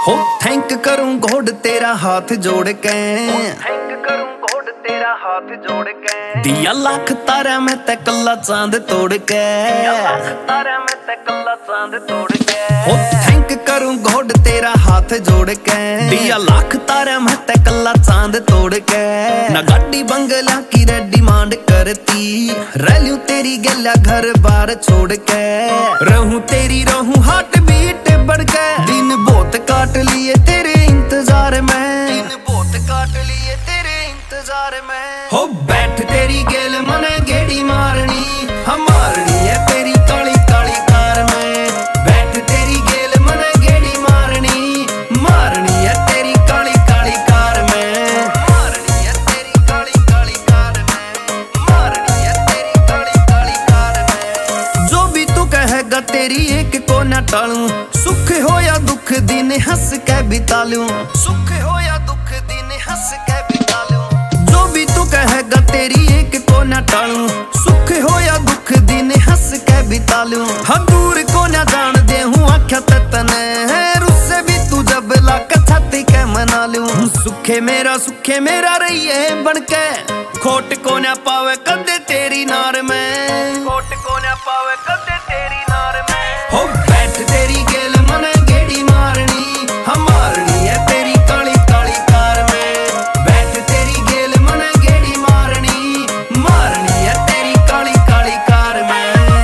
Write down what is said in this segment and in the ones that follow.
हो थैंक करूं गॉड तेरा हाथ जोड़ के, थैंक करूं गॉड तेरा हाथ जोड़ के। दिया लाख तारा मैं ते कल्ला चांद तोड़ के, तारा मैं ते कल्ला चांद तोड़ के। हो थैंक करूं गॉड तेरा हाथ जोड़ के, दिया लाख तारा मैं ते कल्ला चांद तोड़ के। ना गाड़ी बंगला की रे डिमांड करती, रह लूं तेरी गला घर बार छोड़ के, रहूं तेरी रहूं हार्ट बीट बढ़ के। दिन बहुत काट लिए तेरे इंतजार में, दिन बहुत काट लिए तेरे इंतजार में। हो बैठ तेरी गेल मने गेड़ी मारनी, हम मारनी है तेरी काली काली कार में। बैठ तेरी गेल मने गेड़ी मारनी, मारनी है तेरी काली काली कार में, मारनी है तेरी काली काली कार में, मारनी है तेरी काली काली कार में। जो भी तू कहेगा तेरी एक को न टालूं, सुख हो या दुख दिन हंस के बिता लूं, सुख हो या दुख दिन हंस के बिता लूं। जो भी तू कहेगा तेरी एक को न टालूं, सुख हो या दुख दिन हंस के बिता लूं। हाँ दूर को न जान दे हूँ आख्या तने, रुस्से भी तू जब लाक छाती के मना लूं। सुखे मेरा रहिए बनके, खोट को न पावे कदे तेरी नार में, खोट को न पावे कदे तेरी नार में। हो बैठ तेरी गेल मने गेड़ी मारनी, हम मारनी है तेरी काली काली कार में। बैठ तेरी गेल मने गेड़ी मारनी, मारनी है तेरी काली काली कार में।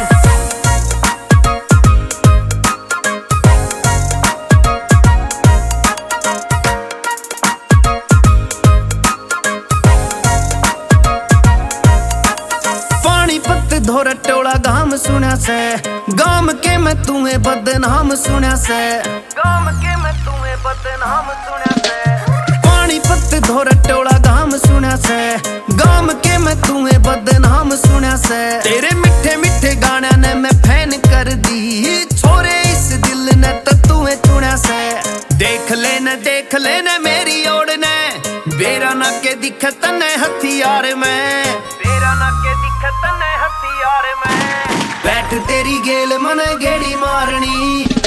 पानीपत धोरा टोला गाम सुना से, गाम के मैं तुम्हें बदनाम सुना से, गाम के मैं तुम्हें बदनाम सुना से। पानीपत धोरा टोला गाम सुना से, गाम के मैं तुम्हें बदनाम सुना से। तेरे मीठे मीठे गाने ने मैं फैन कर दी, छोरे इस दिल ने तो तुम्हें चुना से। देख लेने मेरी ओर ने, बेरा ना के दिखे तने हथियार में, तेरा ना के दिखत ने हथियार में। बैठ तेरी गेल मने गेड़ी मारनी,